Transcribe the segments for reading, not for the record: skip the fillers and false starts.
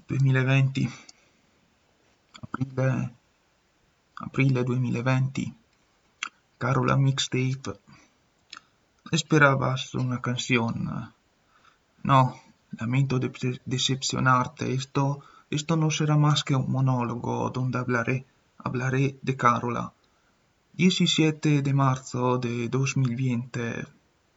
2020, aprile, aprile 2020, Carola Mixtape. Esperabas una canción. No, lamento decepcionarte. Esto no será más que un monólogo donde hablaré de Carola. 17 de marzo de 2020,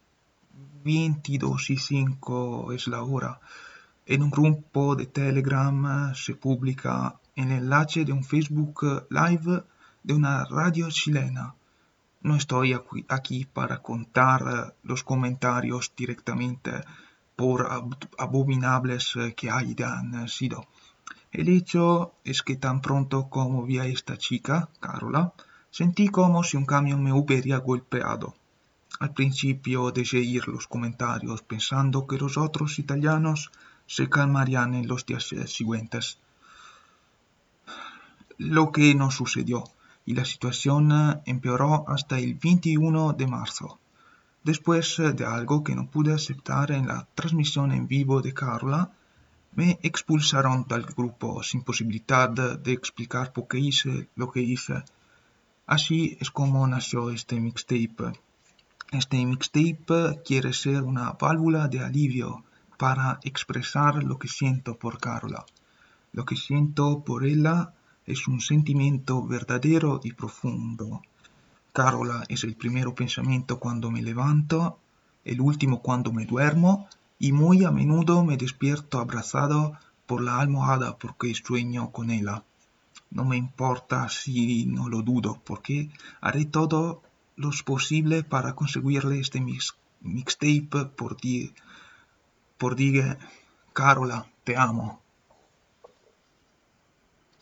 22:05 es la hora. En un grupo de Telegram se publica el enlace de un Facebook Live de una radio chilena. No estoy aquí para contar los comentarios directamente, por abominables que hayan sido. El hecho es que tan pronto como vi a esta chica, Carola, sentí como si un camión me hubiera golpeado. Al principio dejé ir los comentarios pensando que los otros italianos se calmarían en los días siguientes, lo que no sucedió, y la situación empeoró hasta el 21 de marzo. Después de algo que no pude aceptar en la transmisión en vivo de Carola, me expulsaron del grupo sin posibilidad de explicar por qué hice lo que hice. Así es como nació este mixtape. Este mixtape quiere ser una válvula de alivio para expresar lo que siento por Carola. Lo que siento por ella es un sentimiento verdadero y profundo. Carola es el primer pensamiento cuando me levanto, el último cuando me duermo, y muy a menudo me despierto abrazado por la almohada porque sueño con ella. No me importa si no lo dudo, porque haré todo lo posible para conseguirle este mixtape por ti. Carola, te amo.